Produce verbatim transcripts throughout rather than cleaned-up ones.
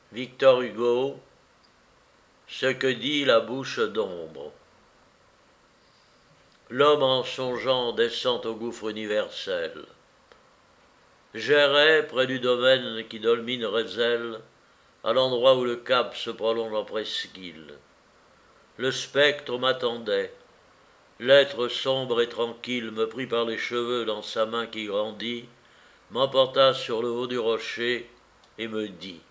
Victor Hugo, ce que dit la bouche d'ombre. L'homme en songeant descend au gouffre universel. J'errais près du domaine qui domine Rézel, à l'endroit où le cap se prolonge en presqu'île. Le spectre m'attendait. L'être sombre et tranquille me prit par les cheveux dans sa main qui grandit, m'emporta sur le haut du rocher et me dit: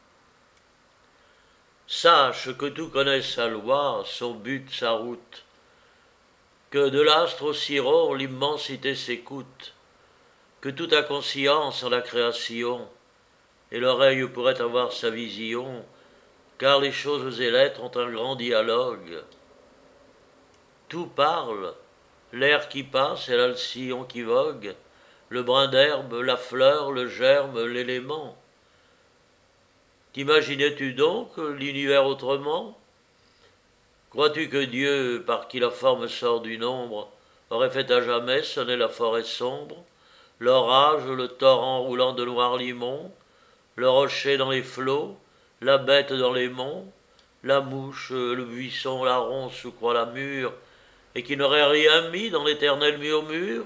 sache que tout connaît sa loi, son but, sa route, que de l'astre au ciron l'immensité s'écoute, que tout a conscience en la création, et l'oreille pourrait avoir sa vision, car les choses et l'être ont un grand dialogue. Tout parle, l'air qui passe et l'alcyon qui vogue, le brin d'herbe, la fleur, le germe, l'élément. T'imaginais-tu donc l'univers autrement? Crois-tu que Dieu, par qui la forme sort du nombre, aurait fait à jamais sonner la forêt sombre, l'orage, le torrent roulant de noir limon, le rocher dans les flots, la bête dans les monts, la mouche, le buisson, la ronce où croît la mûre, et qui n'aurait rien mis dans l'éternel murmure?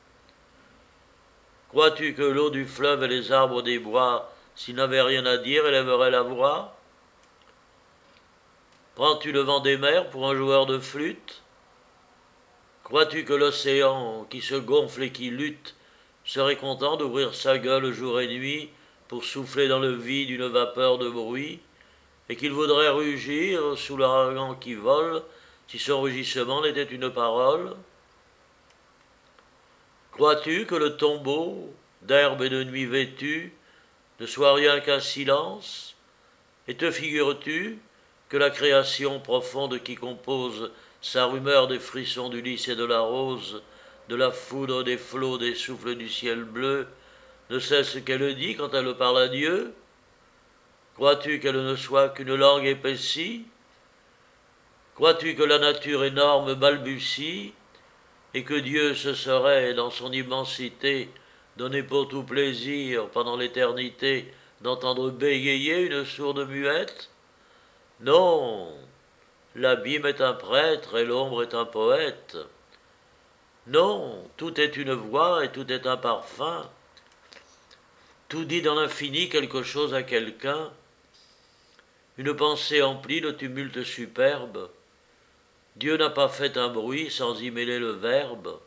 Crois-tu que l'eau du fleuve et les arbres des bois, s'ils n'avaient rien à dire, élèveraient la voix? Prends-tu le vent des mers pour un joueur de flûte? Crois-tu que l'océan, qui se gonfle et qui lutte, serait content d'ouvrir sa gueule jour et nuit pour souffler dans le vide une vapeur de bruit, et qu'il voudrait rugir sous l'ouragan qui vole, si son rugissement n'était une parole? Crois-tu que le tombeau, d'herbe et de nuit vêtu, ne soit rien qu'un silence? Et te figures-tu que la création profonde qui compose sa rumeur des frissons du lys et de la rose, de la foudre des flots, des souffles du ciel bleu, ne sait ce qu'elle dit quand elle parle à Dieu? Crois-tu qu'elle ne soit qu'une langue épaissie? Crois-tu que la nature énorme balbutie, et que Dieu se serait, dans son immensité, donné pour tout plaisir, pendant l'éternité, d'entendre bégayer une sourde muette? Non, l'abîme est un prêtre et l'ombre est un poète. Non, tout est une voix et tout est un parfum. Tout dit dans l'infini quelque chose à quelqu'un. Une pensée emplit le tumulte superbe. Dieu n'a pas fait un bruit sans y mêler le verbe.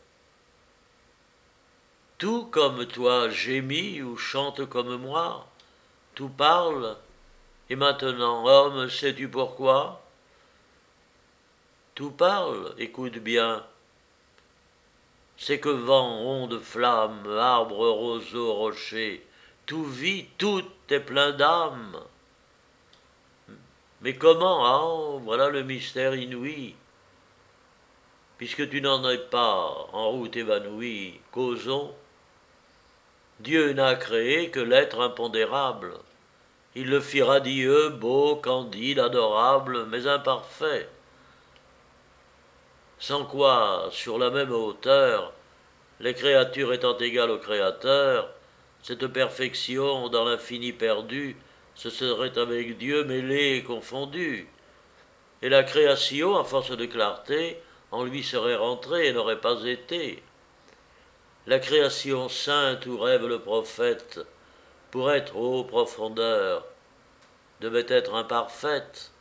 Tout comme toi gémit ou chante comme moi. Tout parle. Et maintenant, homme, sais-tu pourquoi? Tout parle, écoute bien. C'est que vent, onde, flamme, arbre, roseau, rocher, tout vit, tout est plein d'âme. Mais comment, ah, voilà le mystère inouï. Puisque tu n'en es pas en route évanouie, causons. Dieu n'a créé que l'être impondérable. Il le fit radieux, beau, candide, adorable, mais imparfait. Sans quoi, sur la même hauteur, les créatures étant égales au Créateur, cette perfection dans l'infini perdu se serait avec Dieu mêlée et confondue, et la création, à force de clarté, en lui serait rentrée et n'aurait pas été. La création sainte où rêve le prophète, pour être ô profondeur, devait être imparfaite.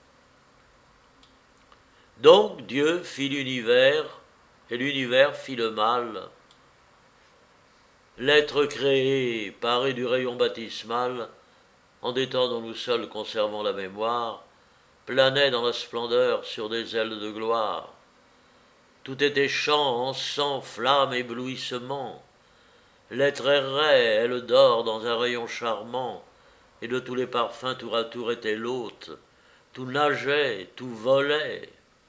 Donc Dieu fit l'univers, et l'univers fit le mal. L'être créé, paré du rayon baptismal, en des temps dont nous seuls conservons la mémoire, planait dans la splendeur sur des ailes de gloire. Tout était chant, encens, flamme, éblouissement. L'être errait, elle d'or dans un rayon charmant, et de tous les parfums tour à tour était l'hôte. Tout nageait, tout volait.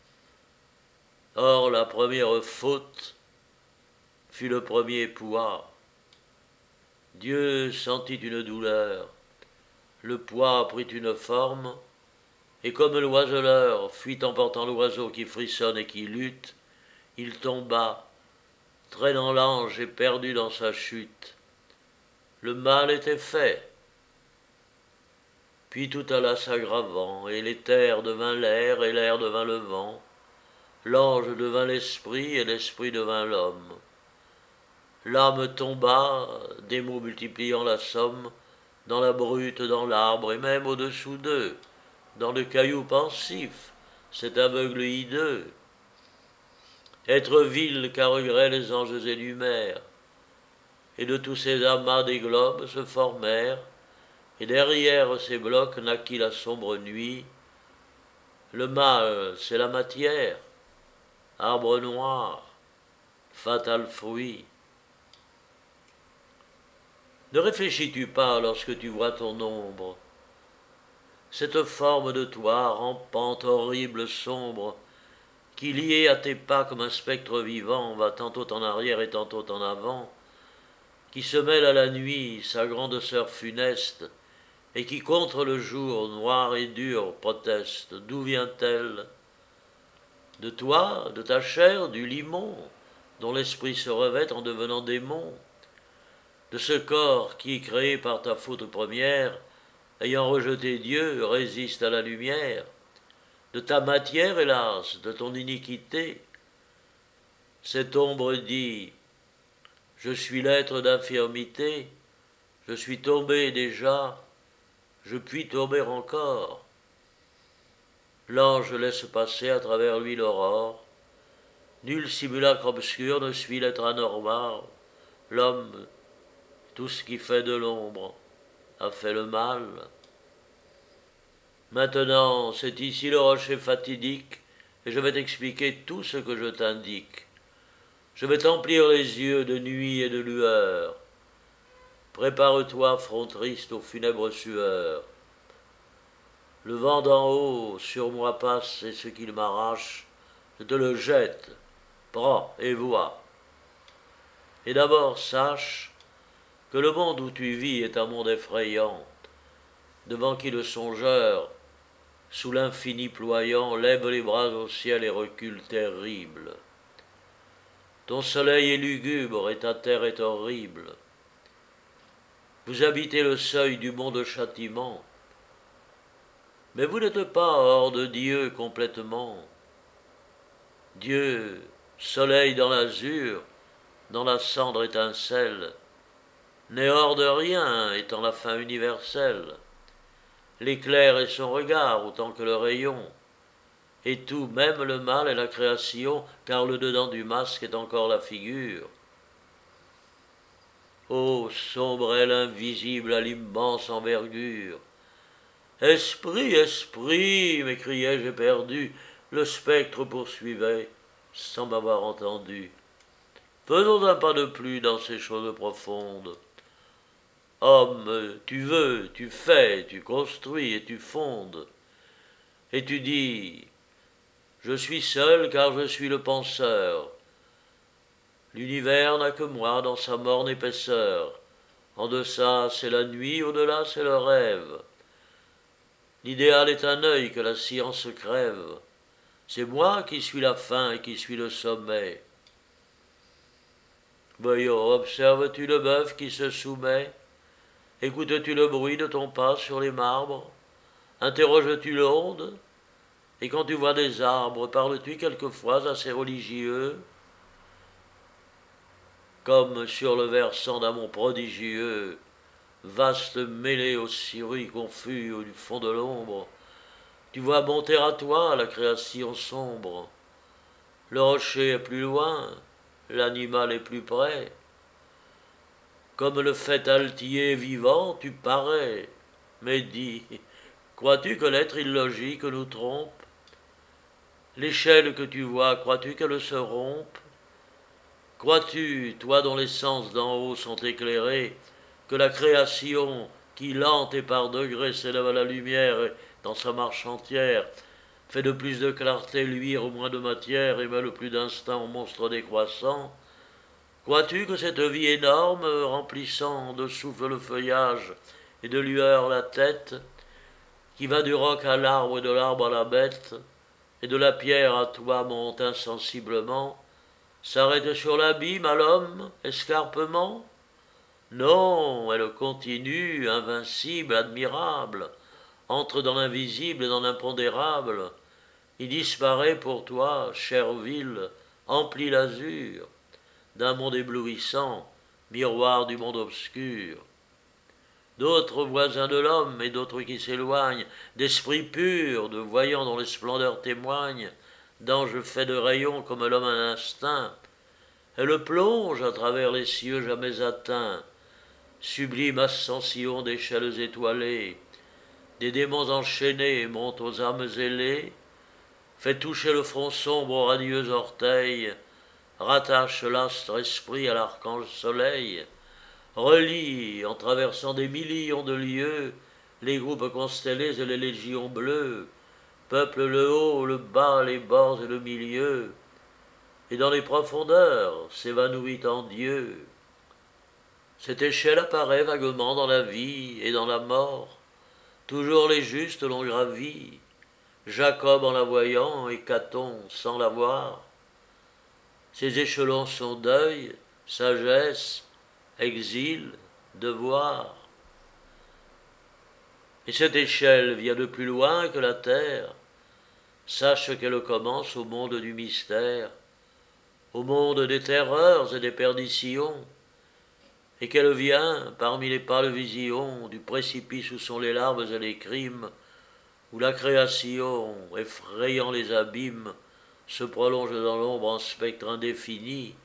Or la première faute fut le premier poids. Dieu sentit une douleur, le poids prit une forme, et comme l'oiseleur fuit emportant l'oiseau qui frissonne et qui lutte, il tomba, traînant l'ange et perdu dans sa chute. Le mal était fait. Puis tout alla s'aggravant, et l'éther devint l'air, et l'air devint le vent. L'ange devint l'esprit, et l'esprit devint l'homme. L'âme tomba, des mots multipliant la somme, dans la brute, dans l'arbre, et même au-dessous d'eux, dans le caillou pensif, cet aveugle hideux. Être vil qu'à regret les anges énumèrent, et de tous ces amas des globes se formèrent, et derrière ces blocs naquit la sombre nuit. Le mal, c'est la matière, arbre noir, fatal fruit. Ne réfléchis-tu pas lorsque tu vois ton ombre, cette forme de toi, rampante, horrible, sombre, qui, liée à tes pas comme un spectre vivant, va tantôt en arrière et tantôt en avant, qui se mêle à la nuit, sa grande sœur funeste, et qui contre le jour, noir et dur, proteste. D'où vient-elle? De toi, de ta chair, du limon, dont l'esprit se revêt en devenant démon, de ce corps qui, créé par ta faute première, ayant rejeté Dieu, résiste à la lumière, de ta matière, hélas, de ton iniquité. Cette ombre dit, je suis l'être d'infirmité, je suis tombé déjà, je puis tomber encore. L'ange laisse passer à travers lui l'aurore, nul simulacre obscur ne suit l'être anormal. L'homme, tout ce qui fait de l'ombre, a fait le mal. Maintenant, c'est ici le rocher fatidique, et je vais t'expliquer tout ce que je t'indique. Je vais t'emplir les yeux de nuit et de lueur. Prépare-toi, front triste, aux funèbres sueurs. Le vent d'en haut sur moi passe, et ce qu'il m'arrache, je te le jette. Prends et vois. Et d'abord sache que le monde où tu vis est un monde effrayant, devant qui le songeur, sous l'infini ployant, lève les bras au ciel et recule terrible. Ton soleil est lugubre et ta terre est horrible. Vous habitez le seuil du monde châtiment, mais vous n'êtes pas hors de Dieu complètement. Dieu, soleil dans l'azur, dans la cendre étincelle, n'est hors de rien, étant la fin universelle. L'éclair est son regard autant que le rayon, et tout, même le mal est la création, car le dedans du masque est encore la figure. Ô sombre aile invisible à l'immense envergure, esprit, esprit, m'écriai-je éperdu, le spectre poursuivait, sans m'avoir entendu. Faisons un pas de plus dans ces choses profondes. Homme, tu veux, tu fais, tu construis et tu fondes. Et tu dis, je suis seul car je suis le penseur. L'univers n'a que moi dans sa morne épaisseur. En deçà, c'est la nuit, au-delà, c'est le rêve. L'idéal est un œil que la science crève. C'est moi qui suis la fin et qui suis le sommet. Voyons, observes-tu le bœuf qui se soumet? Écoutes-tu le bruit de ton pas sur les marbres? Interroges-tu l'onde? Et quand tu vois des arbres, parles-tu quelquefois à ces religieux? Comme sur le versant d'un mont prodigieux, vaste mêlée aux scieries confus du fond de l'ombre, tu vois monter à toi la création sombre. Le rocher est plus loin, l'animal est plus près. Comme le fait altier vivant, tu parais. Mais dis, crois-tu que l'être illogique nous trompe? L'échelle que tu vois, crois-tu qu'elle se rompe? Crois-tu, toi dont les sens d'en haut sont éclairés, que la création, qui lente et par degrés s'élève à la lumière et dans sa marche entière, fait de plus de clarté luire au moins de matière et met le plus d'instinct au monstre décroissant? Crois-tu que cette vie énorme, remplissant de souffle le feuillage et de lueur la tête, qui va du roc à l'arbre et de l'arbre à la bête, et de la pierre à toi monte insensiblement, s'arrête sur l'abîme à l'homme, escarpement? Non, elle continue, invincible, admirable, entre dans l'invisible et dans l'impondérable, il disparaît pour toi, chère ville, emplit l'azur d'un monde éblouissant, miroir du monde obscur. D'autres voisins de l'homme et d'autres qui s'éloignent, d'esprits purs, de voyants dont les splendeurs témoignent, d'anges faits de rayons comme l'homme un instinct, elle plonge à travers les cieux jamais atteints, sublime ascension d'échelles étoilées, des démons enchaînés montent aux âmes ailées, fait toucher le front sombre aux radieux orteils, rattache l'astre esprit à l'archange soleil, relie, en traversant des millions de lieues, les groupes constellés et les légions bleues, peuple le haut, le bas, les bords et le milieu, et dans les profondeurs s'évanouit en Dieu. Cette échelle apparaît vaguement dans la vie et dans la mort, toujours les justes l'ont gravi, Jacob en la voyant et Caton sans la voir. Ces échelons sont deuil, sagesse, exil, devoir. Et cette échelle vient de plus loin que la terre, sache qu'elle commence au monde du mystère, au monde des terreurs et des perditions, et qu'elle vient, parmi les pâles visions, du précipice où sont les larmes et les crimes, où la création, effrayant les abîmes, se prolonge dans l'ombre en spectre indéfini,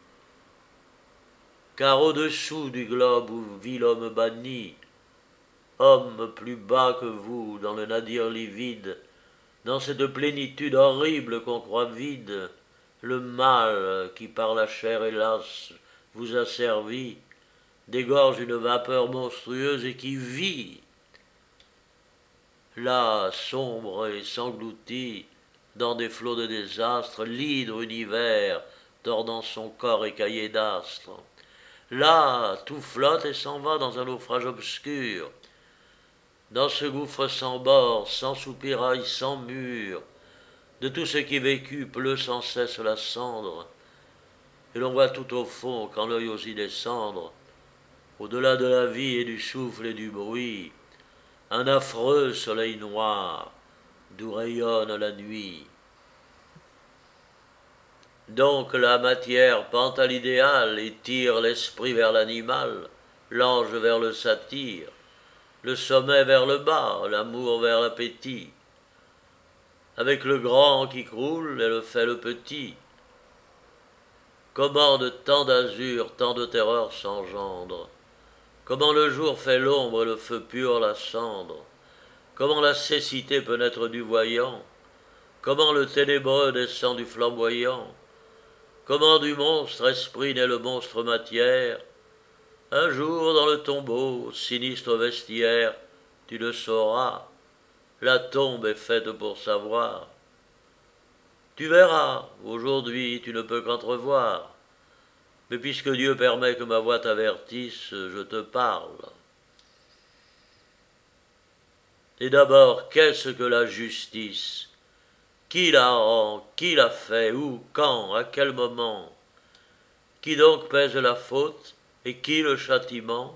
car au-dessous du globe où vit l'homme banni, homme plus bas que vous dans le nadir livide, dans cette plénitude horrible qu'on croit vide, le mal qui par la chair hélas vous a servi, dégorge une vapeur monstrueuse et qui vit. Là, sombre et s'engloutit, dans des flots de désastres, l'hydre univers, tordant son corps écaillé d'astres. Là, tout flotte et s'en va dans un naufrage obscur, dans ce gouffre sans bord, sans soupirail, sans mur, de tout ce qui vécut pleut sans cesse la cendre, et l'on voit tout au fond, quand l'œil osait descendre, au-delà de la vie et du souffle et du bruit, un affreux soleil noir, d'où rayonne la nuit. Donc la matière pend à l'idéal et tire l'esprit vers l'animal, l'ange vers le satyre, le sommet vers le bas, l'amour vers l'appétit. Avec le grand qui croule, elle fait le petit. Comment de tant d'azur, tant de terreur s'engendre? Comment le jour fait l'ombre et le feu pur la cendre? Comment la cécité peut naître du voyant? Comment le ténébreux descend du flamboyant? Comment du monstre esprit naît le monstre matière? Un jour dans le tombeau, sinistre vestiaire, tu le sauras, la tombe est faite pour savoir. Tu verras, aujourd'hui tu ne peux qu'entrevoir, mais puisque Dieu permet que ma voix t'avertisse, je te parle. Et d'abord, qu'est-ce que la justice? Qui la rend? Qui la fait? Où? Quand? À quel moment? Qui donc pèse la faute? Et qui le châtiment?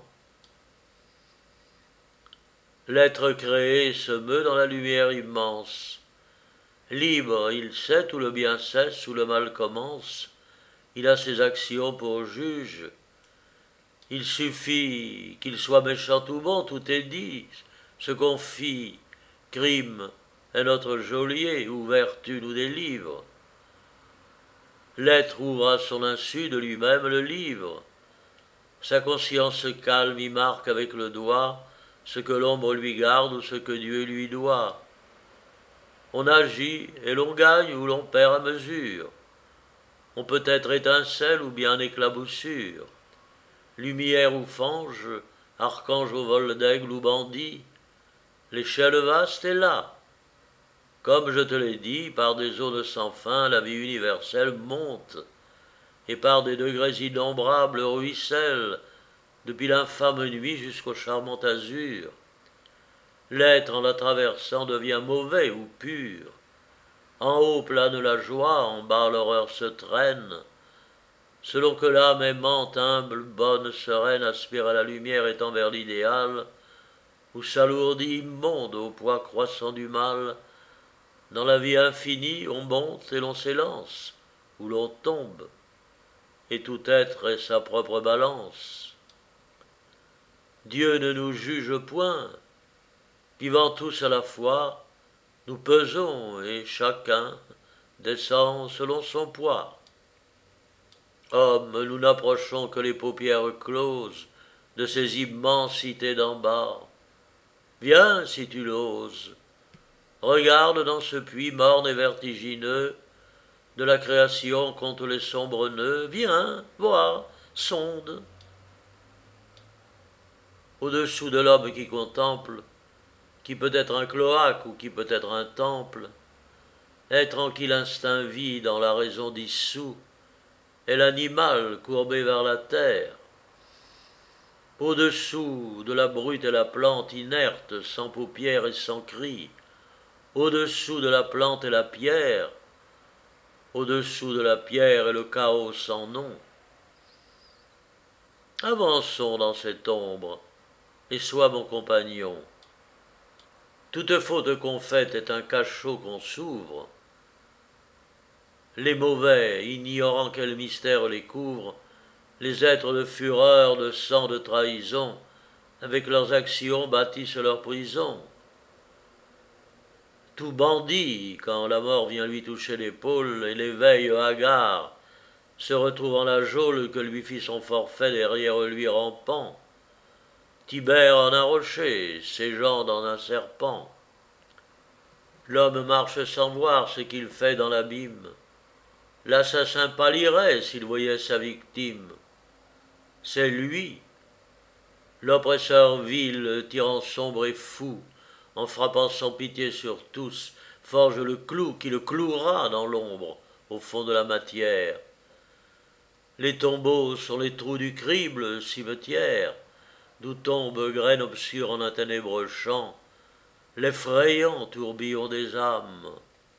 L'être créé se meut dans la lumière immense. Libre, il sait où le bien cesse, où le mal commence. Il a ses actions pour juge. Il suffit qu'il soit méchant ou bon, tout est dit. Se confie, crime est notre geôlier, ou vertu nous délivre. L'être ouvre à son insu de lui-même le livre. Sa conscience calme y marque avec le doigt ce que l'ombre lui garde ou ce que Dieu lui doit. On agit et l'on gagne ou l'on perd à mesure. On peut être étincelle ou bien éclaboussure, lumière ou fange, archange au vol d'aigle ou bandit. L'échelle vaste est là. Comme je te l'ai dit, par des eaux de sans fin, la vie universelle monte, et par des degrés innombrables ruisselle, depuis l'infâme nuit jusqu'au charmant azur. L'être en la traversant devient mauvais ou pur. En haut plane la joie, en bas l'horreur se traîne, selon que l'âme aimante, humble, bonne, sereine, aspire à la lumière et tend vers l'idéal, ou s'alourdit immonde au poids croissant du mal. Dans la vie infinie, on monte et l'on s'élance, ou l'on tombe, et tout être est sa propre balance. Dieu ne nous juge point, vivant tous à la fois, nous pesons et chacun descend selon son poids. Hommes, nous n'approchons que les paupières closes de ces immensités d'en bas. Viens si tu l'oses, regarde dans ce puits morne et vertigineux de la création contre les sombres nœuds. Viens, vois, sonde. Au-dessous de l'homme qui contemple, qui peut être un cloaque ou qui peut être un temple, est tranquille instinct vide dans la raison dissous, est l'animal courbé vers la terre. Au-dessous de la brute et la plante inerte, sans paupières et sans cris, au-dessous de la plante et la pierre, au-dessous de la pierre et le chaos sans nom. Avançons dans cette ombre, et sois mon compagnon. Toute faute qu'on fait est un cachot qu'on s'ouvre. Les mauvais, ignorant quel mystère les couvre, les êtres de fureur, de sang, de trahison, avec leurs actions bâtissent leur prison. Tout bandit, quand la mort vient lui toucher l'épaule, et l'éveil hagard, se retrouve en la geôle que lui fit son forfait derrière lui rampant. Tibère en un rocher, ségeant dans un serpent. L'homme marche sans voir ce qu'il fait dans l'abîme. L'assassin pâlirait s'il voyait sa victime. C'est lui, l'oppresseur vil, tyran sombre et fou, en frappant sans pitié sur tous, forge le clou qui le clouera dans l'ombre, au fond de la matière. Les tombeaux sont les trous du crible, cimetière, d'où tombe graine obscure en un ténébreux champ, l'effrayant tourbillon des âmes.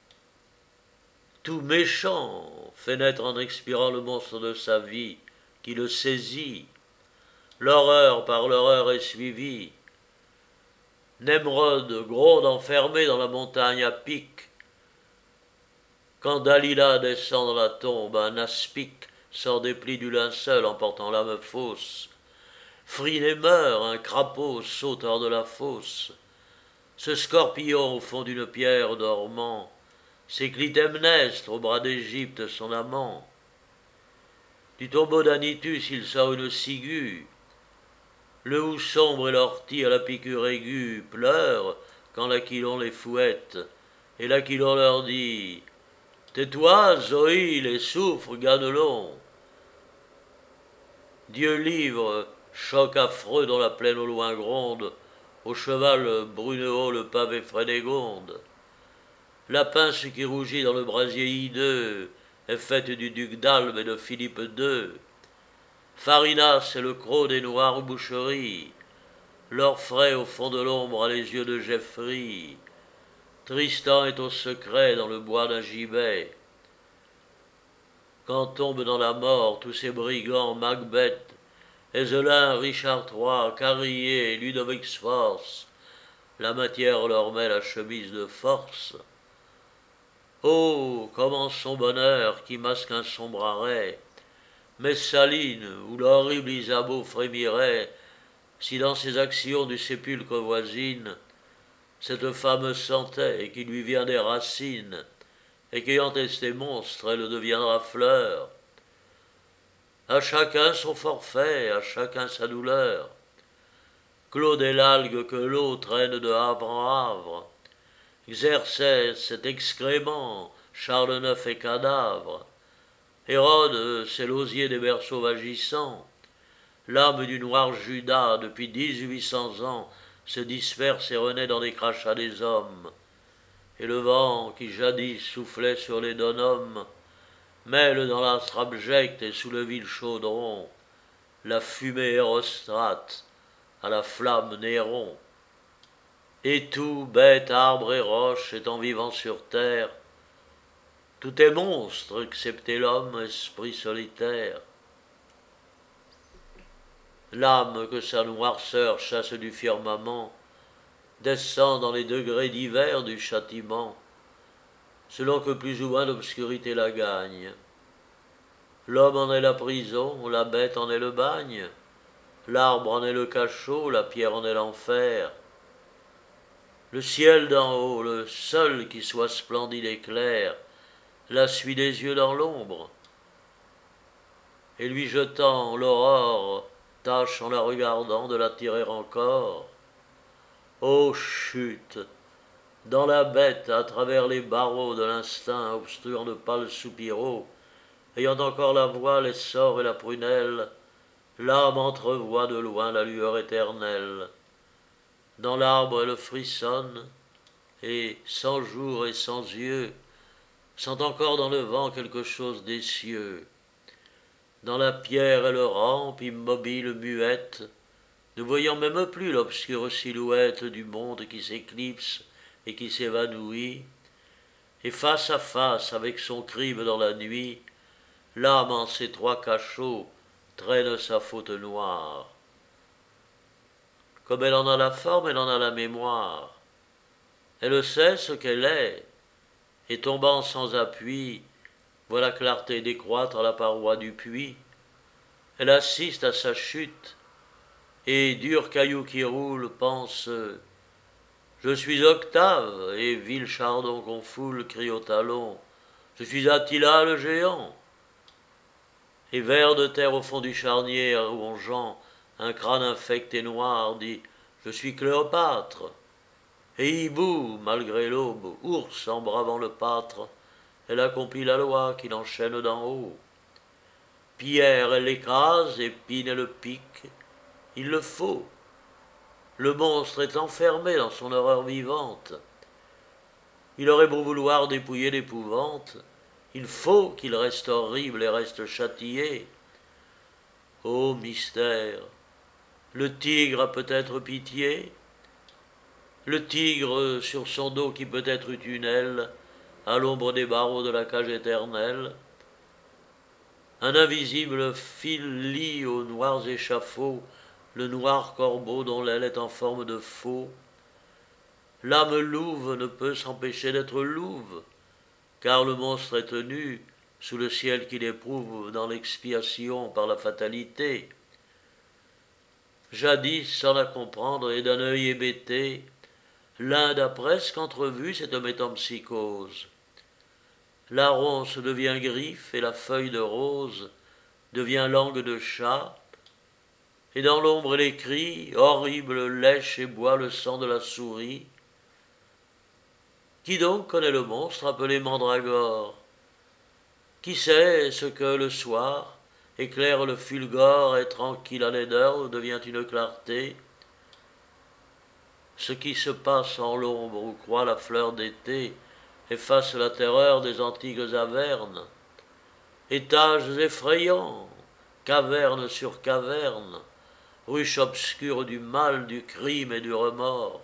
Tout méchant fait naître en expirant le monstre de sa vie, qui le saisit. L'horreur par l'horreur est suivie. Nemrod gronde enfermé dans la montagne à pic. Quand Dalila descend dans la tombe, un aspic sort des plis du linceul en portant l'âme fausse. Phryné meurt, un crapaud saute hors de la fosse. Ce scorpion au fond d'une pierre dormant, c'est Clytemnestre au bras d'Égypte son amant. Du tombeau d'Anitus il sort une ciguë. Le hou sombre et l'ortie à la piqûre aiguë pleurent quand l'Aquilon les fouette, et l'Aquilon leur dit « Tais-toi, Zoïle, et souffre, Ganelon !» Dieu livre, choc affreux dans la plaine au loin gronde, au cheval Brunehaut le pavé Frédégonde. La pince qui rougit dans le brasier hideux est faite du duc d'Albe et de Philippe deux. Farinas est le croc des noires boucheries. L'orfraie au fond de l'ombre a les yeux de Geoffrey. Tristan est au secret dans le bois d'un gibet. Quand tombent dans la mort tous ces brigands Macbeth, Ezelin, Richard trois, Carrier, Ludovic Sforce, la matière leur met la chemise de force. Oh, comment son bonheur qui masque un sombre arrêt, Messaline, où l'horrible Isabeau frémirait, si dans ses actions du sépulcre voisine, cette femme sentait et qui lui vient des racines, et qu'ayant testé monstre, elle deviendra fleur. À chacun son forfait, à chacun sa douleur. Claude est l'algue que l'eau traîne de havre en havre. Xerxès, cet excrément, Charles neuf est cadavre. Hérode, c'est l'osier des berceaux vagissants. L'âme du noir Judas, depuis dix-huit cents ans, se disperse et renaît dans les crachats des hommes. Et le vent, qui jadis soufflait sur les donhommes, mêle dans l'astre abject et sous le vil chaudron la fumée Hérostrate à la flamme Néron. Et tout, bête, arbre et roche, étant vivant sur terre, tout est monstre, excepté l'homme, esprit solitaire. L'âme que sa noirceur chasse du firmament descend dans les degrés divers du châtiment, selon que plus ou moins l'obscurité la gagne. L'homme en est la prison, la bête en est le bagne, l'arbre en est le cachot, la pierre en est l'enfer. Le ciel d'en haut, le seul qui soit splendide et clair, la suit des yeux dans l'ombre, et lui jetant l'aurore, tâche en la regardant de l'attirer encore. Ô chute, dans la bête, à travers les barreaux de l'instinct, obstruant de pâles soupiraux, ayant encore la voix, l'essor et la prunelle, l'âme entrevoit de loin la lueur éternelle. Dans l'arbre elle frissonne, et, sans jour et sans yeux, sent encore dans le vent quelque chose des cieux. Dans la pierre elle rampe, immobile, muette, ne voyant même plus l'obscure silhouette du monde qui s'éclipse et qui s'évanouit, et face à face avec son crime dans la nuit, l'âme en ses trois cachots traîne sa faute noire. Comme elle en a la forme, elle en a la mémoire. Elle sait ce qu'elle est, et tombant sans appui, voit la clarté décroître à la paroi du puits. Elle assiste à sa chute, et, dur caillou qui roule, pense « Je suis Octave, et vil chardon qu'on foule crie au talon, je suis Attila le géant. » Et vers de terre au fond du charnier où on gend, un crâne infect et noir dit « Je suis Cléopâtre. » Et hibou, malgré l'aube, ours en bravant le pâtre, elle accomplit la loi qui l'enchaîne d'en haut. Pierre, elle l'écrase, épine, elle le pique. Il le faut. Le monstre est enfermé dans son horreur vivante. Il aurait beau vouloir dépouiller l'épouvante, il faut qu'il reste horrible et reste châtié. Ô mystère, le tigre a peut-être pitié, le tigre sur son dos qui peut-être eut une aile, à l'ombre des barreaux de la cage éternelle. Un invisible fil lie aux noirs échafauds le noir corbeau dont l'aile est en forme de faux. L'âme louve ne peut s'empêcher d'être louve, car le monstre est tenu, sous le ciel qu'il éprouve dans l'expiation par la fatalité. Jadis, sans la comprendre et d'un œil hébété, l'Inde a presque entrevu cette métempsychose. La ronce devient griffe et la feuille de rose devient langue de chat, et dans l'ombre les cris, horrible, lèche et boit le sang de la souris. Qui donc connaît le monstre appelé Mandragore? Qui sait ce que, le soir, éclaire le fulgore et tranquille à laideur devient une clarté? Ce qui se passe en l'ombre où croît la fleur d'été efface la terreur des antiques avernes. Étages effrayants, caverne sur caverne, ruche obscure du mal, du crime et du remords.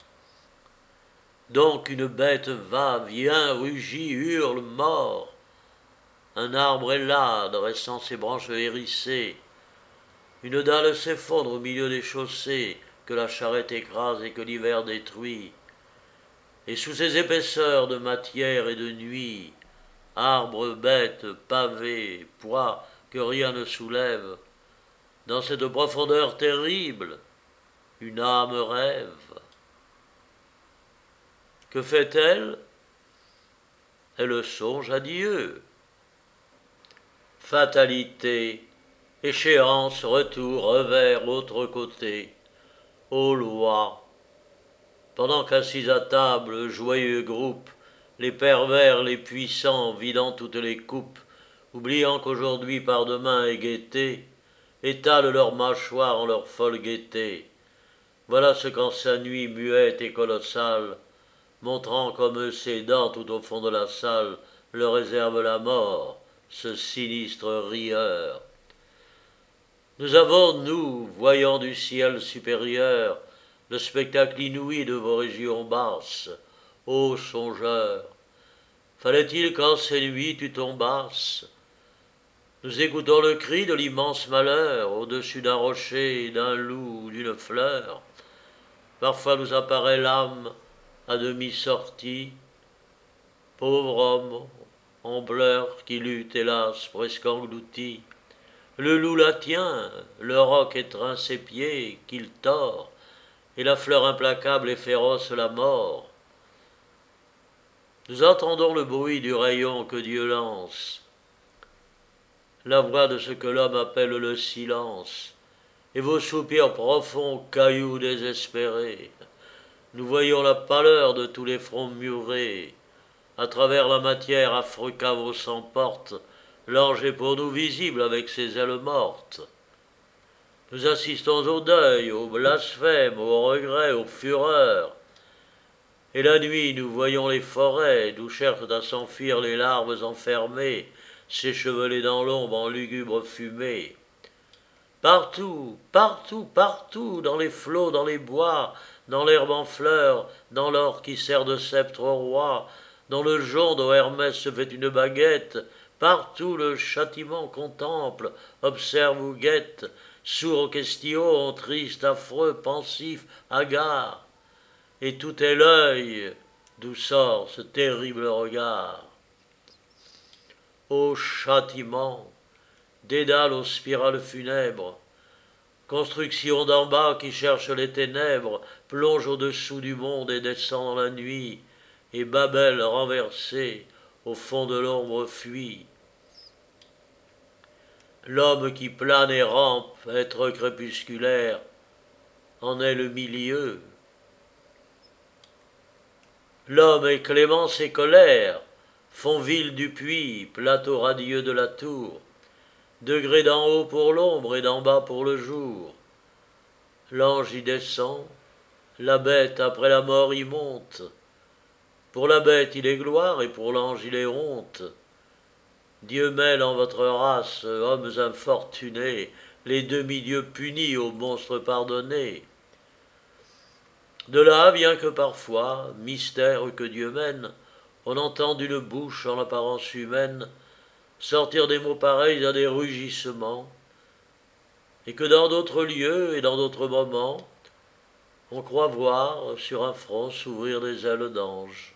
Donc une bête va, vient, rugit, hurle, mord. Un arbre est là, dressant ses branches hérissées. Une dalle s'effondre au milieu des chaussées que la charrette écrase et que l'hiver détruit. Et sous ces épaisseurs de matière et de nuit, arbres, bêtes, pavés, poids que rien ne soulève, dans cette profondeur terrible, une âme rêve. Que fait-elle? Elle songe à Dieu. Fatalité, échéance, retour, revers, autre côté. Ô loi, pendant qu'assis à table, joyeux groupe, les pervers, les puissants, vidant toutes les coupes, oubliant qu'aujourd'hui par demain est gaieté, étalent leurs mâchoires en leur folle gaieté. Voilà ce qu'en sa nuit muette et colossale, montrant comme eux ses dents tout au fond de la salle, leur réserve la mort, ce sinistre rieur. Nous avons, nous, voyant du ciel supérieur, le spectacle inouï de vos régions basses, ô songeurs. Fallait-il qu'en ces nuits tu tombasses? Nous écoutons le cri de l'immense malheur, au-dessus d'un rocher, d'un loup ou d'une fleur. parfois nous apparaît l'âme à demi sortie, pauvre homme en pleurs qui lutte, hélas, presque englouti. Le loup la tient, le roc étreint ses pieds, qu'il tord, et la fleur implacable et féroce la mord. Nous entendons le bruit du rayon que Dieu lance, la voix de ce que l'homme appelle le silence, et vos soupirs profonds, cailloux désespérés. Nous voyons la pâleur de tous les fronts murés. À travers la matière, affreux caveau s'emporte, l'ange est pour nous visible avec ses ailes mortes. Nous assistons au deuil, au blasphème, au regret, aux fureurs. Et la nuit, nous voyons les forêts, d'où cherchent à s'enfuir les larves enfermées, s'écheveler dans l'ombre en lugubre fumée. Partout, partout, partout, dans les flots, dans les bois, dans l'herbe en fleurs, dans l'or qui sert de sceptre au roi, dans le jonc dont Hermès se fait une baguette, partout le châtiment contemple, observe ou guette, sourd aux questions, triste, affreux, pensif, hagard. Et tout est l'œil d'où sort ce terrible regard. Ô châtiment, dédale aux spirales funèbres, construction d'en bas qui cherche les ténèbres, plonge au-dessous du monde et descend dans la nuit, et Babel renversé, au fond de l'ombre fuit. L'homme qui plane et rampe, être crépusculaire, en est le milieu. L'homme et clémence et colère font ville du puits, plateau radieux de la tour, degré d'en haut pour l'ombre et d'en bas pour le jour. L'ange y descend, la bête après la mort y monte. Pour la bête il est gloire et pour l'ange il est honte. Dieu mêle en votre race, hommes infortunés, les demi-dieux punis aux monstres pardonnés. De là vient que parfois, mystère que Dieu mène, on entend d'une bouche en apparence humaine sortir des mots pareils à des rugissements, et que dans d'autres lieux et dans d'autres moments, on croit voir sur un front s'ouvrir des ailes d'ange.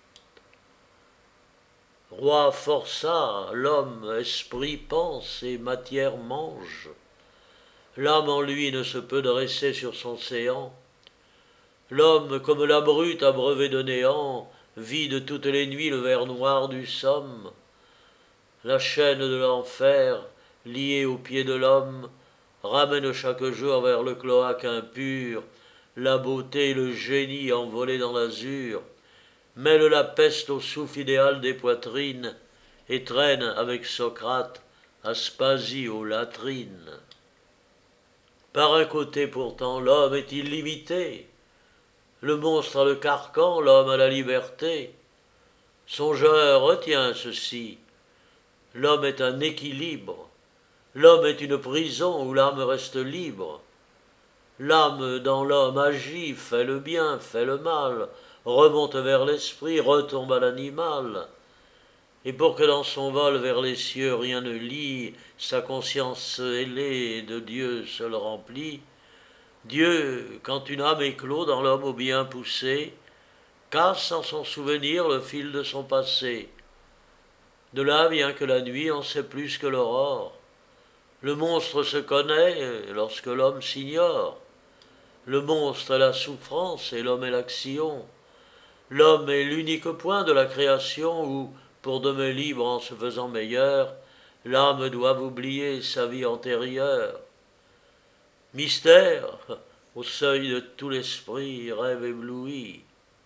Roi forçat, l'homme, esprit pense et matière mange. L'âme en lui ne se peut dresser sur son séant. L'homme, comme la brute abreuvée de néant, vide toutes les nuits le verre noir du somme. La chaîne de l'enfer, liée aux pieds de l'homme, ramène chaque jour vers le cloaque impur la beauté et le génie envolés dans l'azur, mêle la peste au souffle idéal des poitrines et traîne avec Socrate Aspasie aux latrines. Par un côté pourtant l'homme est illimité, le monstre a le carcan, l'homme a la liberté. Songeur, retiens ceci, l'homme est un équilibre, l'homme est une prison où l'âme reste libre. L'âme dans l'homme agit, fait le bien, fait le mal, remonte vers l'esprit, retombe à l'animal. Et pour que dans son vol vers les cieux rien ne lie, sa conscience ailée de Dieu seul remplie, Dieu, quand une âme éclot dans l'homme au bien poussé, casse en son souvenir le fil de son passé. De là vient que la nuit en sait plus que l'aurore. Le monstre se connaît lorsque l'homme s'ignore. Le monstre est la souffrance et l'homme est l'action. L'homme est l'unique point de la création où, pour demeurer libre en se faisant meilleur, l'âme doit oublier sa vie antérieure. Mystère, au seuil de tout l'esprit, rêve ébloui.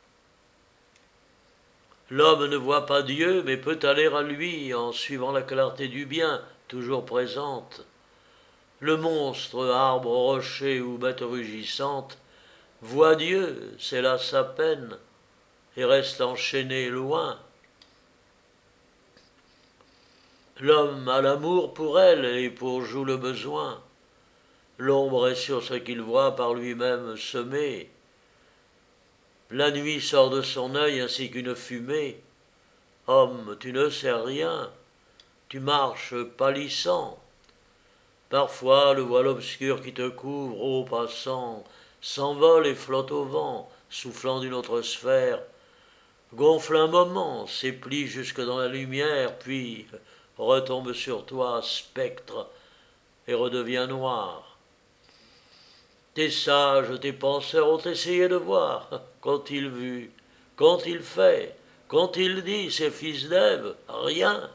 L'homme ne voit pas Dieu, mais peut aller à lui en suivant la clarté du bien, toujours présente. Le monstre, arbre, rocher ou bête rugissante, voit Dieu, c'est là sa peine, et reste enchaîné loin. L'homme a l'amour pour elle et pour joue le besoin. L'ombre est sur ce qu'il voit par lui-même semé. La nuit sort de son œil ainsi qu'une fumée. Homme, tu ne sais rien, tu marches pâlissant. Parfois le voile obscur qui te couvre, ô passant, s'envole et flotte au vent, soufflant d'une autre sphère, gonfle un moment, s'éplie jusque dans la lumière, puis retombe sur toi, spectre, et redevient noir. Tes sages, tes penseurs ont essayé de voir, qu'ont-ils vu, qu'ont-ils fait, qu'ont-ils dit, ces fils d'Ève? Rien.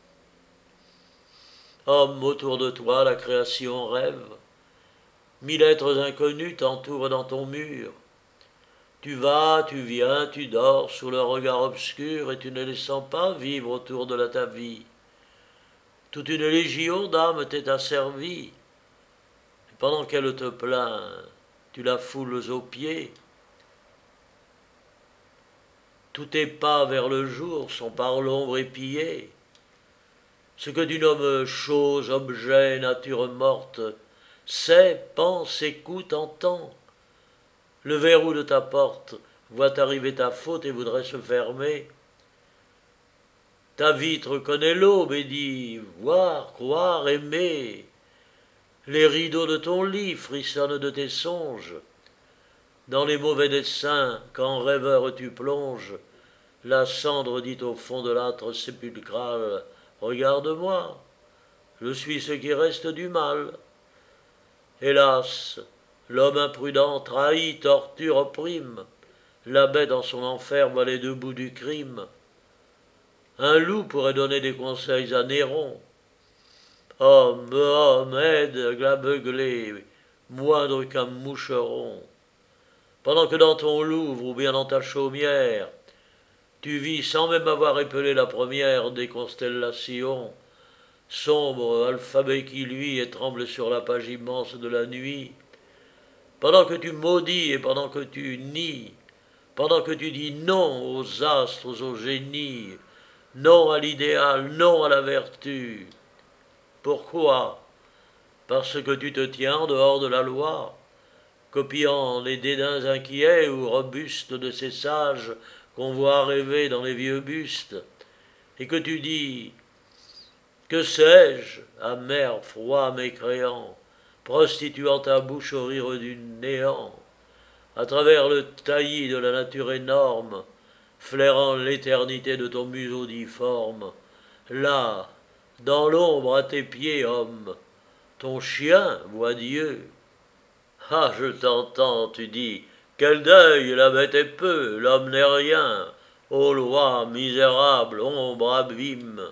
Homme, autour de toi, la création rêve. Mille êtres inconnus t'entourent dans ton mur. Tu vas, tu viens, tu dors sous leur regard obscur et tu ne les sens pas vivre autour de la ta vie. Toute une légion d'âmes t'est asservie. Et pendant qu'elle te plaint, tu la foules aux pieds. Tous tes pas vers le jour sont par l'ombre épiés. Ce que tu nommes chose, objet, nature morte, sait, pense, écoute, entend. Le verrou de ta porte voit arriver ta faute et voudrait se fermer. Ta vitre connaît l'aube et dit voir, croire, aimer. Les rideaux de ton lit frissonnent de tes songes. Dans les mauvais desseins, quand rêveur tu plonges, la cendre dit au fond de l'âtre sépulcral « Regarde-moi, je suis ce qui reste du mal. » Hélas, l'homme imprudent trahit, torture, opprime. La bête en son enfer voit les deux bouts du crime. Un loup pourrait donner des conseils à Néron. Homme, homme, aide l'aveuglé, moindre qu'un moucheron. Pendant que dans ton Louvre ou bien dans ta chaumière, tu vis sans même avoir épelé la première des constellations, sombre alphabet qui luit et tremble sur la page immense de la nuit, pendant que tu maudis et pendant que tu nies, pendant que tu dis non aux astres, aux génies, non à l'idéal, non à la vertu. Pourquoi? Parce que tu te tiens en dehors de la loi, copiant les dédains inquiets ou robustes de ces sages qu'on voit rêver dans les vieux bustes, et que tu dis « Que sais-je, amer, froid, mécréant, prostituant ta bouche au rire du néant, à travers le taillis de la nature énorme, flairant l'éternité de ton museau difforme, là, dans l'ombre à tes pieds, homme, ton chien voit Dieu. » Ah, je t'entends, tu dis, quel deuil, la bête est peu, l'homme n'est rien, ô loi misérable, ombre abîme.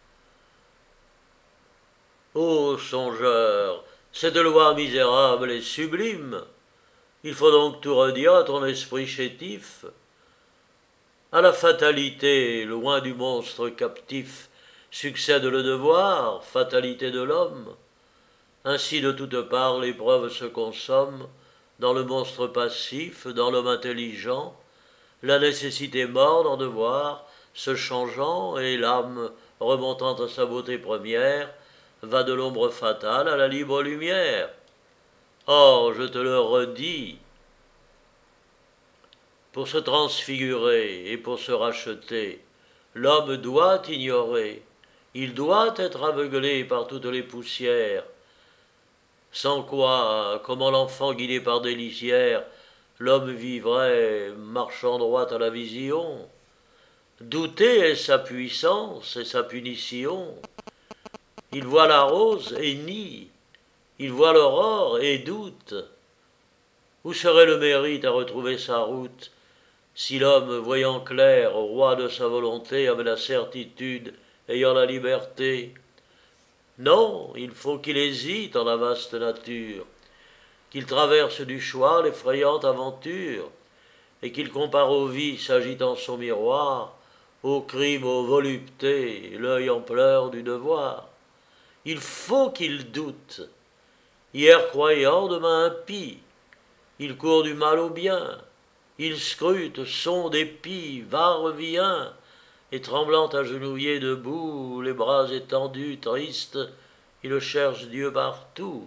Ô songeur, cette loi misérable est sublime. Il faut donc tout redire à ton esprit chétif. À la fatalité, loin du monstre captif, succède le devoir, fatalité de l'homme. Ainsi de toutes parts l'épreuve se consomme, dans le monstre passif, dans l'homme intelligent, la nécessité mord en devoir, se changeant, et l'âme, remontant à sa beauté première, va de l'ombre fatale à la libre lumière. Or, je te le redis, pour se transfigurer et pour se racheter, l'homme doit ignorer, il doit être aveuglé par toutes les poussières, sans quoi, comment l'enfant guidé par des lisières, l'homme vivrait marchant droit à la vision. Douter est sa puissance et sa punition. Il voit la rose et nie, il voit l'aurore et doute. Où serait le mérite à retrouver sa route, si l'homme, voyant clair, roi de sa volonté, avait la certitude, ayant la liberté? Non, il faut qu'il hésite en la vaste nature, qu'il traverse du choix l'effrayante aventure, et qu'il compare aux vies s'agitant son miroir, aux crimes, aux voluptés, l'œil en pleurs du devoir. Il faut qu'il doute. Hier croyant, demain impie, il court du mal au bien, il scrute, sonde, épie, va, revient, et tremblant agenouillé debout, les bras étendus, triste, il cherche Dieu partout.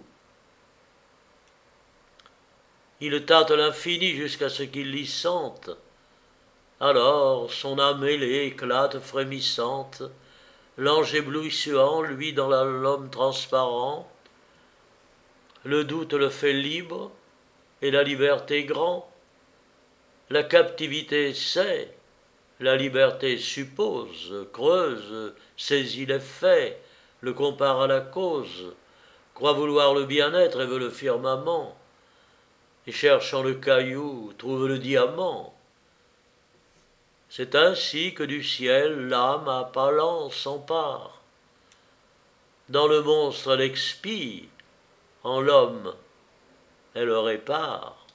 Il tâte l'infini jusqu'à ce qu'il l'y sente. Alors son âme ailée éclate frémissante, l'ange éblouissant, lui dans l'homme transparent. Le doute le fait libre, et la liberté grand. La captivité sait, la liberté suppose, creuse, saisit les faits, le compare à la cause, croit vouloir le bien-être et veut le firmament, et cherchant le caillou, trouve le diamant. C'est ainsi que du ciel l'âme appalant s'empare. Dans le monstre elle expie, en l'homme elle le répare.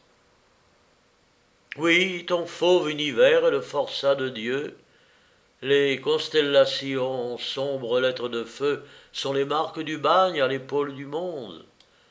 Oui, ton fauve univers est le forçat de Dieu. Les constellations, sombres lettres de feu, sont les marques du bagne à l'épaule du monde.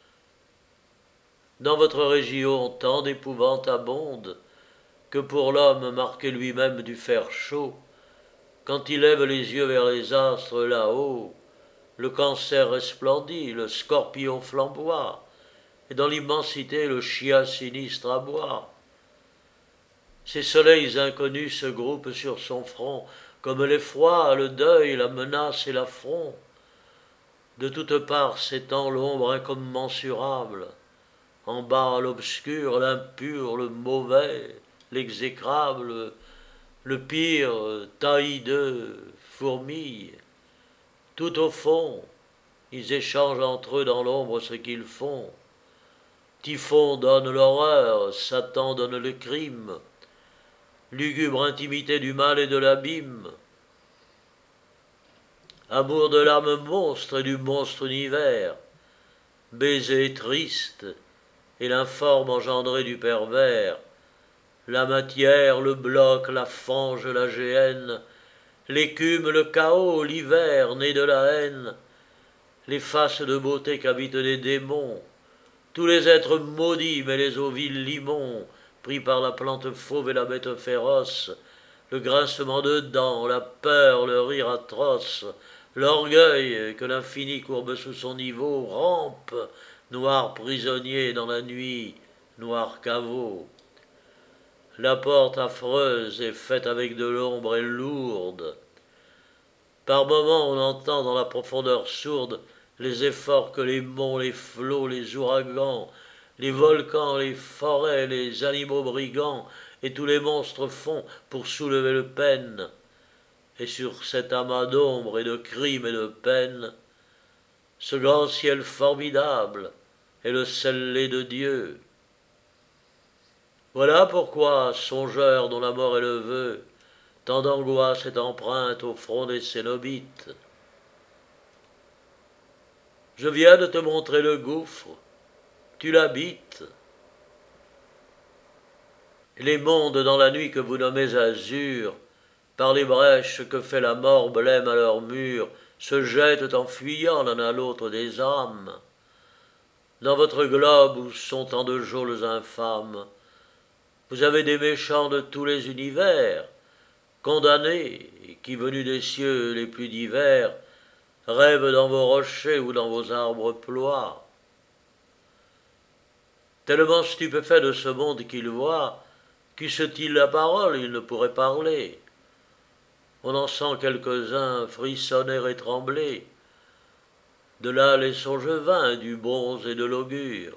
Dans votre région, tant d'épouvantes abondent, que pour l'homme marqué lui-même du fer chaud, quand il lève les yeux vers les astres là-haut, le cancer resplendit, le scorpion flamboie, et dans l'immensité le chien sinistre aboie. Ces soleils inconnus se groupent sur son front, comme l'effroi, le deuil, la menace et l'affront. De toutes parts s'étend l'ombre incommensurable. En bas, l'obscur, l'impur, le mauvais, l'exécrable, le pire, taille d'eux, fourmille. Tout au fond, ils échangent entre eux dans l'ombre ce qu'ils font. Typhon donne l'horreur, Satan donne le crime, lugubre intimité du mal et de l'abîme. Amour de l'âme monstre et du monstre univers, baiser triste et l'informe engendré du pervers, la matière, le bloc, la fange, la géhenne, l'écume, le chaos, l'hiver né de la haine, les faces de beauté qu'habitent les démons, tous les êtres maudits mais les oviles limons, pris par la plante fauve et la bête féroce, le grincement de dents, la peur, le rire atroce, l'orgueil que l'infini courbe sous son niveau, rampe, noir prisonnier dans la nuit, noir caveau. La porte affreuse est faite avec de l'ombre et lourde. Par moments on entend dans la profondeur sourde les efforts que les monts, les flots, les ouragans, les volcans, les forêts, les animaux brigands et tous les monstres font pour soulever le peine. Et sur cet amas d'ombre et de crimes et de peine, ce grand ciel formidable est le scellé de Dieu. Voilà pourquoi, songeur dont la mort est le vœu, tant d'angoisse est empreinte au front des cénobites. Je viens de te montrer le gouffre, tu l'habites. Les mondes dans la nuit que vous nommez azur, par les brèches que fait la mort blême à leurs murs, se jettent en fuyant l'un à l'autre des âmes. Dans votre globe où sont tant de geôles infâmes, vous avez des méchants de tous les univers, condamnés, qui venus des cieux les plus divers, rêvent dans vos rochers ou dans vos arbres ploient. Tellement stupéfait de ce monde qu'ils voient, qu'eussent-ils la parole, ils ne pourraient parler. On en sent quelques-uns frissonner et trembler. De là les songes vains du bonze et de l'augure.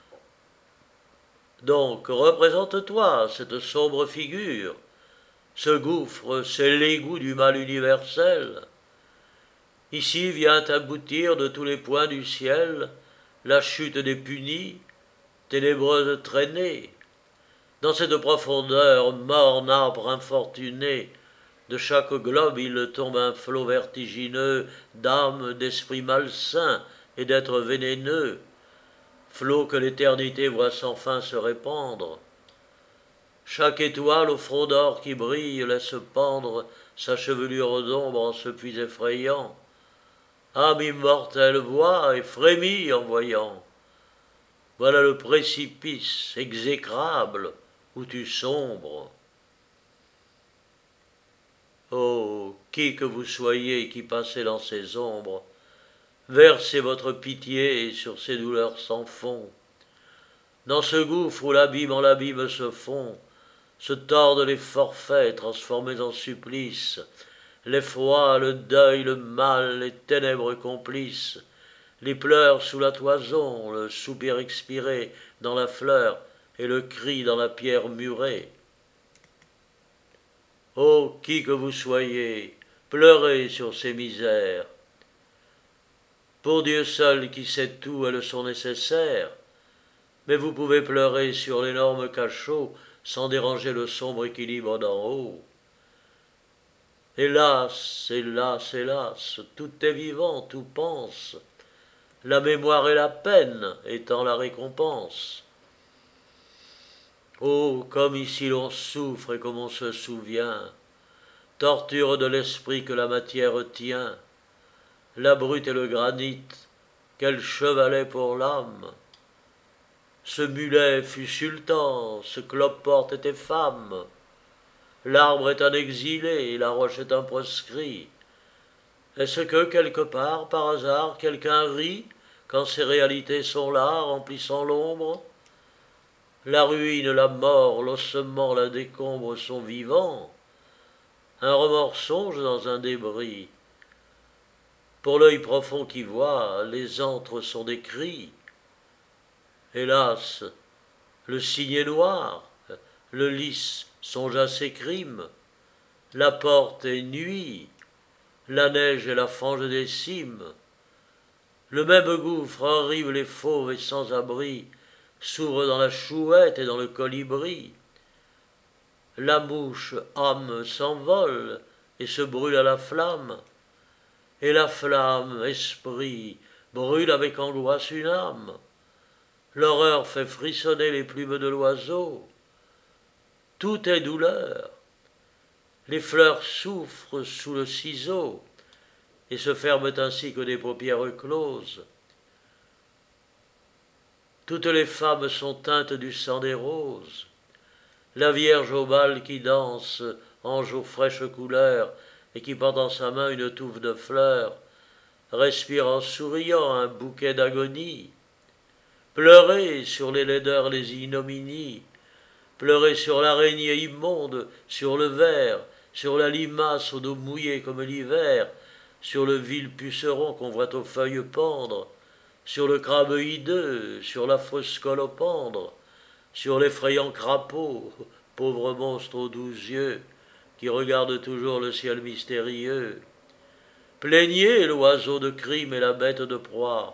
Donc, représente-toi cette sombre figure. Ce gouffre, c'est l'égout du mal universel. Ici vient aboutir de tous les points du ciel la chute des punis, ténébreuse traînée. Dans cette profondeur, morne arbre infortuné, de chaque globe il tombe un flot vertigineux d'âmes, d'esprits malsains et d'êtres vénéneux, flot que l'éternité voit sans fin se répandre. Chaque étoile au front d'or qui brille laisse pendre sa chevelure d'ombre en ce puits effrayant. Âme immortelle, vois et frémis en voyant. Voilà le précipice exécrable où tu sombres. Oh, qui que vous soyez qui passez dans ces ombres, versez votre pitié sur ces douleurs sans fond. Dans ce gouffre où l'abîme en l'abîme se fond, se tordent les forfaits transformés en supplices, l'effroi, le deuil, le mal, les ténèbres complices, les pleurs sous la toison, le soupir expiré dans la fleur et le cri dans la pierre murée. Ô qui que vous soyez, pleurez sur ces misères. Pour Dieu seul qui sait tout, elles sont nécessaires, mais vous pouvez pleurer sur l'énorme cachot sans déranger le sombre équilibre d'en haut. Hélas, hélas, hélas, tout est vivant, tout pense, la mémoire et la peine étant la récompense. Oh, comme ici l'on souffre et comme on se souvient, torture de l'esprit que la matière tient, la brute et le granit, quel chevalet pour l'âme. Ce mulet fut sultan, ce cloporte était femme, l'arbre est un exilé, la roche est un proscrit. Est-ce que, quelque part, par hasard, quelqu'un rit quand ces réalités sont là, remplissant l'ombre? La ruine, la mort, l'ossement, la décombre sont vivants. Un remords songe dans un débris. Pour l'œil profond qui voit, les antres sont des cris. Hélas, le cygne est noir, le lys songe à ses crimes, la porte est nuit, la neige est la fange des cimes. Le même gouffre enrive les fauves et sans-abri, s'ouvre dans la chouette et dans le colibri. La mouche, âme, s'envole et se brûle à la flamme, et la flamme, esprit, brûle avec angoisse une âme. L'horreur fait frissonner les plumes de l'oiseau. Tout est douleur. Les fleurs souffrent sous le ciseau et se ferment ainsi que des paupières closes. Toutes les femmes sont teintes du sang des roses. La Vierge au bal qui danse, ange aux fraîches couleurs, et qui porte en sa main une touffe de fleurs, respire en souriant un bouquet d'agonie. Pleurez sur les laideurs, les ignominies, pleurez sur l'araignée immonde, sur le ver, sur la limace aux dos mouillées comme l'hiver, sur le vil puceron qu'on voit aux feuilles pendre, sur le crabe hideux, sur l'affreux scolopendre, sur l'effrayant crapaud, pauvre monstre aux doux yeux, qui regarde toujours le ciel mystérieux. Plaignez l'oiseau de crime et la bête de proie.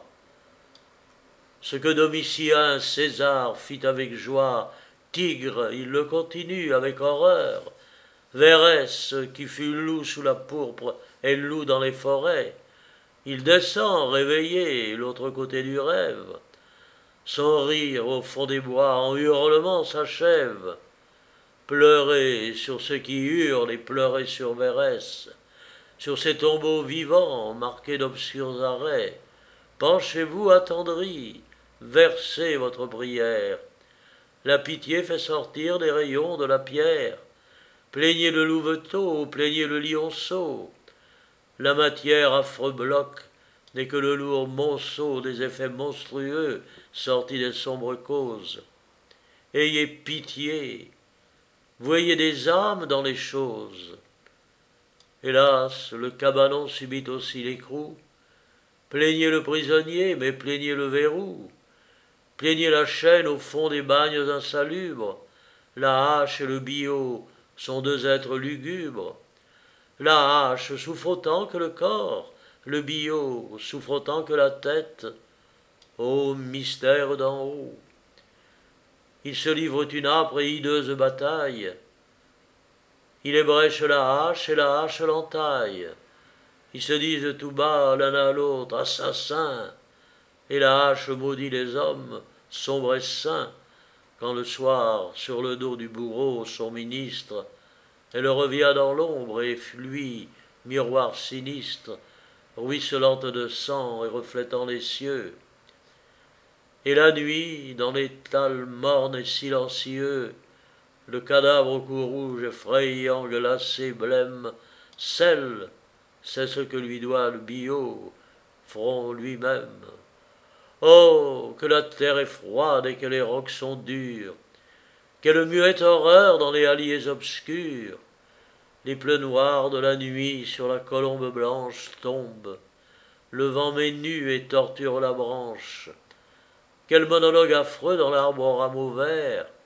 Ce que Domitien, César fit avec joie, Tigre, il le continue avec horreur. Vérès, qui fut loup sous la pourpre, est loup dans les forêts. Il descend, réveillé, l'autre côté du rêve. Son rire au fond des bois en hurlement s'achève. Pleurez sur ceux qui hurlent et pleurez sur Vérès, sur ces tombeaux vivants marqués d'obscurs arrêts. Penchez-vous attendris, versez votre prière. La pitié fait sortir des rayons de la pierre. Plaignez le louveteau, plaignez le lionceau. La matière, affreux bloc, n'est que le lourd monceau des effets monstrueux sortis des sombres causes. Ayez pitié, voyez des âmes dans les choses. Hélas, le cabanon subit aussi l'écrou. Plaignez le prisonnier, mais plaignez le verrou. Plaignez la chaîne au fond des bagnes insalubres. La hache et le billot sont deux êtres lugubres. La hache souffre autant que le corps, le billot souffre autant que la tête. Ô mystère d'en haut! Ils se livrent une âpre et hideuse bataille. Il ébrèche la hache et la hache l'entaille. Ils se disent tout bas l'un à l'autre, assassins, et la hache maudit les hommes, sombres et saints, quand le soir, sur le dos du bourreau, son ministre, elle revient dans l'ombre et lui, miroir sinistre, ruisselante de sang et reflétant les cieux. Et la nuit, dans l'étal morne et silencieux, le cadavre au cou rouge, effrayant, glacé, blême, scelle, c'est ce que lui doit le billot, front lui-même. Oh, que la terre est froide et que les rocs sont durs, quelle muette horreur dans les halliers obscurs. Les pleurs noirs de la nuit sur la colombe blanche tombent, le vent met nu et torture la branche. Quel monologue affreux dans l'arbre aux rameaux verts,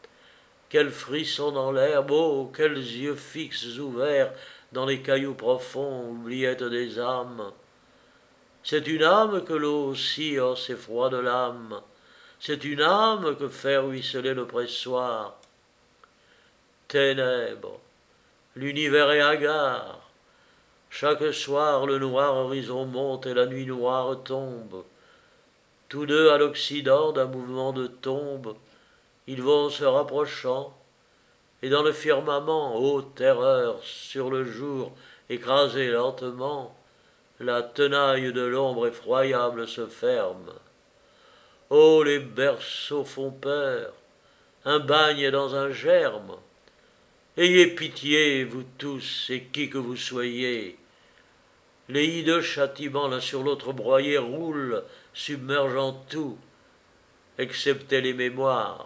quel frisson dans l'herbe, oh, quels yeux fixes ouverts dans les cailloux profonds, oubliettes des âmes. C'est une âme que l'eau scie en ses froides lames, c'est une âme que fait ruisseler le pressoir. Ténèbres, l'univers est hagard, chaque soir le noir horizon monte et la nuit noire tombe. Tous deux à l'occident d'un mouvement de tombe, ils vont se rapprochant, et dans le firmament, ô terreur, sur le jour, écrasé lentement, la tenaille de l'ombre effroyable se ferme. Oh, les berceaux font peur, un bagne dans un germe. Ayez pitié, vous tous, et qui que vous soyez. Les hideux châtiments l'un sur l'autre broyés roulent, submergeant tout, excepté les mémoires.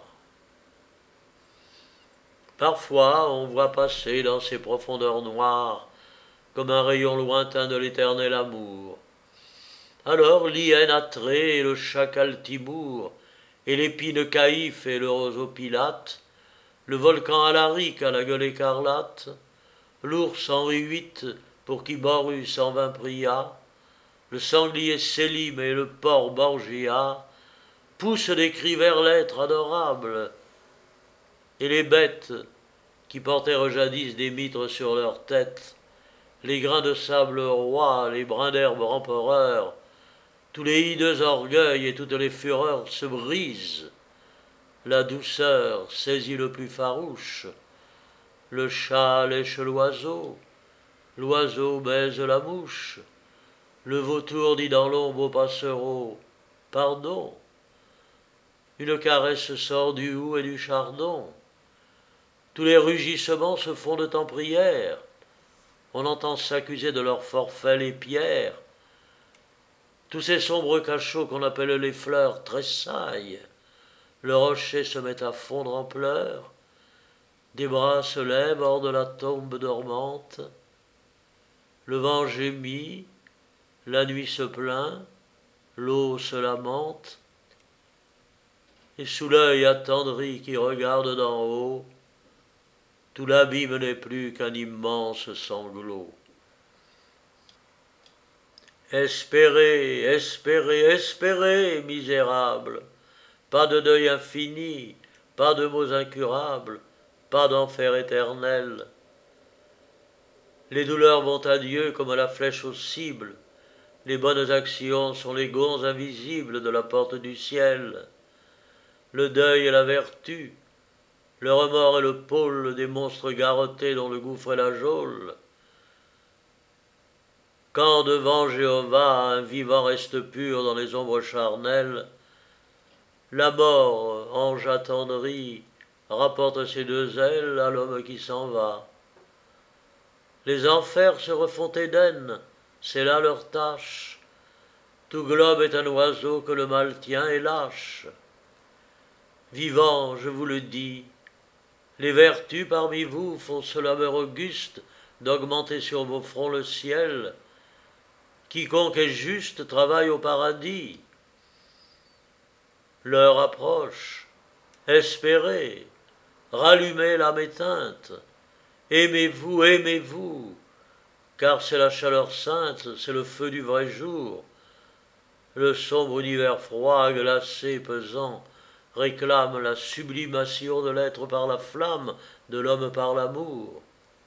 Parfois, on voit passer dans ces profondeurs noires, comme un rayon lointain de l'éternel amour. Alors l'hyène attrée et le chacal Timour, et l'épine caïphe et le roseau Pilate, le volcan Alaric à la gueule écarlate, l'ours Henri huit pour qui Borus en vain pria, le sanglier Sélim et le porc Borgia, poussent des cris vers l'être adorable, et les bêtes qui portèrent jadis des mitres sur leur tête, les grains de sable rois, les brins d'herbe empereurs, tous les hideux orgueils et toutes les fureurs se brisent. La douceur saisit le plus farouche, le chat lèche l'oiseau, l'oiseau baise la mouche, le vautour dit dans l'ombre au passereau « Pardon ». Une caresse sort du hou et du chardon. Tous les rugissements se fondent en prière. On entend s'accuser de leurs forfaits les pierres. Tous ces sombres cachots qu'on appelle les fleurs tressaillent. Le rocher se met à fondre en pleurs. Des bras se lèvent hors de la tombe dormante. Le vent gémit, la nuit se plaint, l'eau se lamente. Et sous l'œil attendri qui regarde d'en haut, tout l'abîme n'est plus qu'un immense sanglot. Espérez, espérez, espérez, misérables, pas de deuil infini, pas de maux incurables, pas d'enfer éternel. Les douleurs vont à Dieu comme la flèche aux cibles, les bonnes actions sont les gonds invisibles de la porte du ciel. Le deuil est la vertu, le remords est le pôle des monstres garrottés dont le gouffre est la geôle. Quand devant Jéhovah un vivant reste pur dans les ombres charnelles, la mort, ange attendri, rapporte ses deux ailes à l'homme qui s'en va. Les enfers se refont Éden, c'est là leur tâche. Tout globe est un oiseau que le mal tient et lâche. Vivants, je vous le dis, les vertus parmi vous font ce labeur auguste d'augmenter sur vos fronts le ciel. Quiconque est juste travaille au paradis. L'heure approche, espérez, rallumez l'âme éteinte, aimez-vous, aimez-vous, car c'est la chaleur sainte, c'est le feu du vrai jour. Le sombre univers froid, glacé, pesant, réclame la sublimation de l'être par la flamme, de l'homme par l'amour.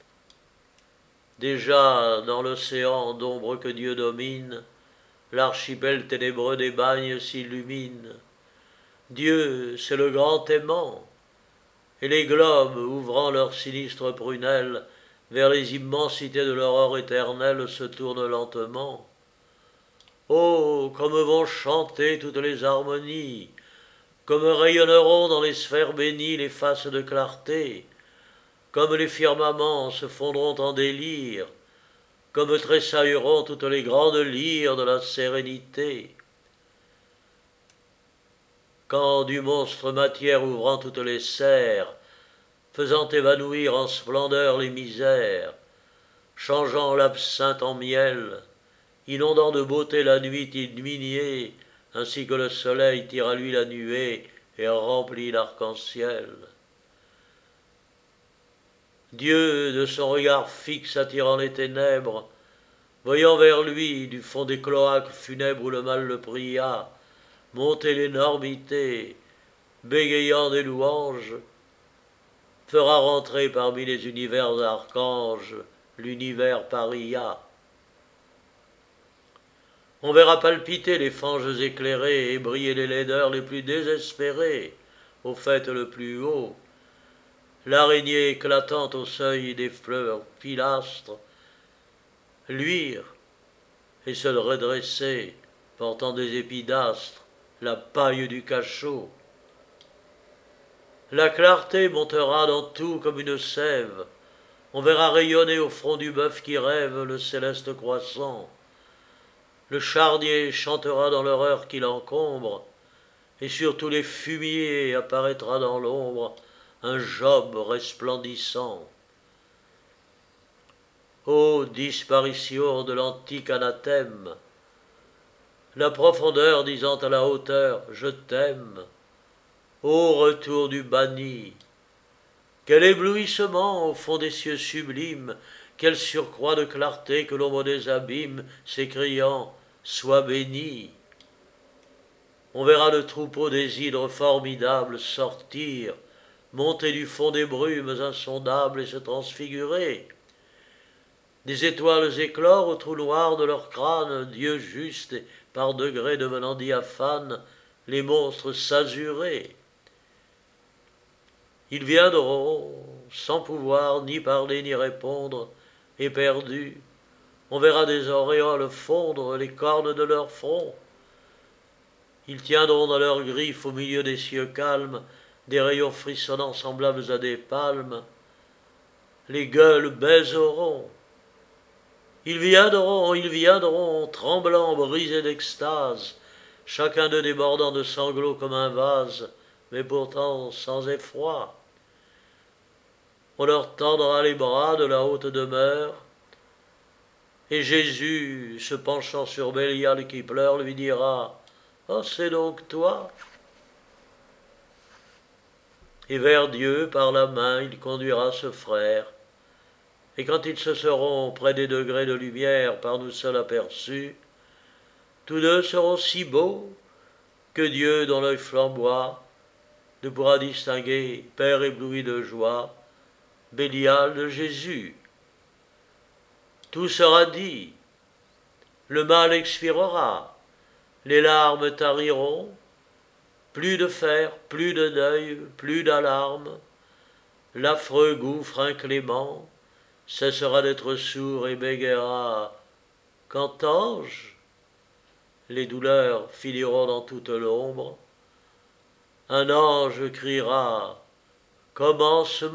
Déjà, dans l'océan d'ombre que Dieu domine, l'archipel ténébreux des bagnes s'illumine. Dieu, c'est le grand aimant, et les globes, ouvrant leurs sinistres prunelles vers les immensités de l'aurore éternelle, se tournent lentement. Oh, comme vont chanter toutes les harmonies, comme rayonneront dans les sphères bénies les faces de clarté, comme les firmaments se fondront en délire, comme tressailleront toutes les grandes lyres de la sérénité. Quand du monstre matière ouvrant toutes les serres, faisant évanouir en splendeur les misères, changeant l'absinthe en miel, inondant de beauté la nuit illuminée, ainsi que le soleil tire à lui la nuée et remplit l'arc-en-ciel. Dieu, de son regard fixe attirant les ténèbres, voyant vers lui, du fond des cloaques funèbres où le mal le pria, monter l'énormité, bégayant des louanges, fera rentrer parmi les univers d'archanges l'univers paria. On verra palpiter les fanges éclairées et briller les laideurs les plus désespérées au faîte le plus haut, l'araignée éclatante au seuil des fleurs pilastres, luire et se redresser, portant des épis d'astres, la paille du cachot. La clarté montera dans tout comme une sève, on verra rayonner au front du bœuf qui rêve le céleste croissant. Le charnier chantera dans l'horreur qui l'encombre, et sur tous les fumiers apparaîtra dans l'ombre un Job resplendissant. Ô disparition de l'antique anathème, la profondeur disant à la hauteur « Je t'aime », ô retour du banni, quel éblouissement au fond des cieux sublimes, quel surcroît de clarté que l'ombre des abîmes, s'écriant « Sois béni ». On verra le troupeau des hydres formidables sortir, monter du fond des brumes insondables et se transfigurer. Des étoiles éclore au trou noir de leur crâne, Dieu juste et par degrés devenant diaphane, les monstres s'azurer. Ils viendront, sans pouvoir ni parler ni répondre, éperdus. On verra des auréoles fondre les cornes de leur front. Ils tiendront dans leurs griffes au milieu des cieux calmes des rayons frissonnants semblables à des palmes. Les gueules baiseront. Ils viendront, ils viendront, tremblants, brisés d'extase, chacun d'eux débordant de sanglots comme un vase, mais pourtant sans effroi. On leur tendra les bras de la haute demeure, et Jésus, se penchant sur Bélial qui pleure, lui dira « Oh, c'est donc toi ?» Et vers Dieu, par la main, il conduira ce frère, et quand ils se seront près des degrés de lumière par nous seuls aperçus, tous deux seront si beaux que Dieu, dont l'œil flamboie, ne pourra distinguer, Père ébloui de joie, Bélial de Jésus. Tout sera dit, le mal expirera, les larmes tariront, plus de fer, plus de deuil, plus d'alarme, l'affreux gouffre inclément cessera d'être sourd et bégaiera. Qu'entends-je ? Les douleurs finiront dans toute l'ombre. Un ange criera « Commencement !»